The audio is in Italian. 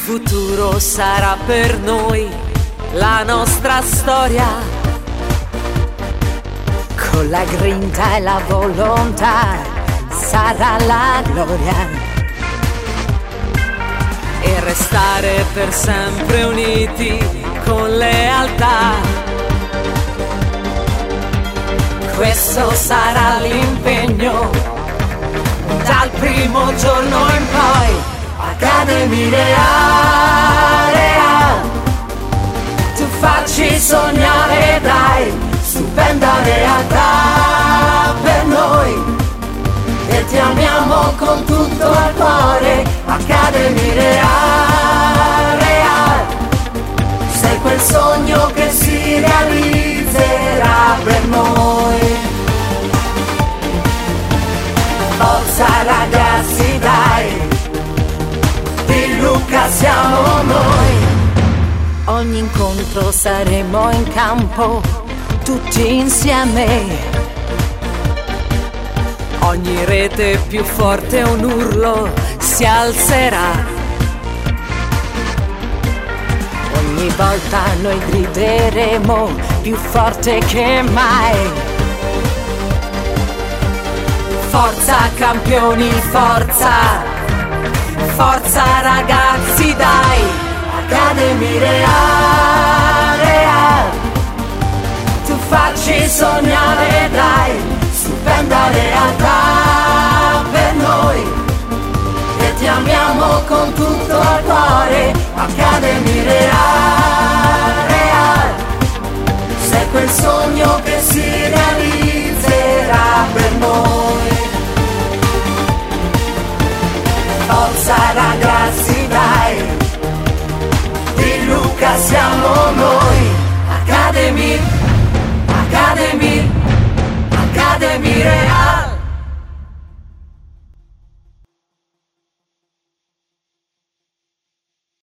futuro sarà per noi la nostra storia, con la grinta e la volontà sarà la gloria, e restare per sempre uniti con lealtà. Questo sarà l'impegno dal primo giorno in poi. Academy Real, tu facci sognare, dai, stupenda realtà per noi, e ti amiamo con tutto il cuore. Academy Real, sei quel sogno che si realizzerà per noi. Forza ragazzi, dai, di Lucca siamo noi. Ogni incontro saremo in campo tutti insieme. Ogni rete più forte un urlo si alzerà. Ogni volta noi grideremo più forte che mai. Forza campioni, forza, forza ragazzi, dai. Academy Real, tu facci sognare, dai, stupenda realtà per noi, e ti amiamo con tutto il cuore. Academy Real, sei quel sogno che si realizzerà per noi. Forza ragazzi, dai, di Lucca siamo noi. Academy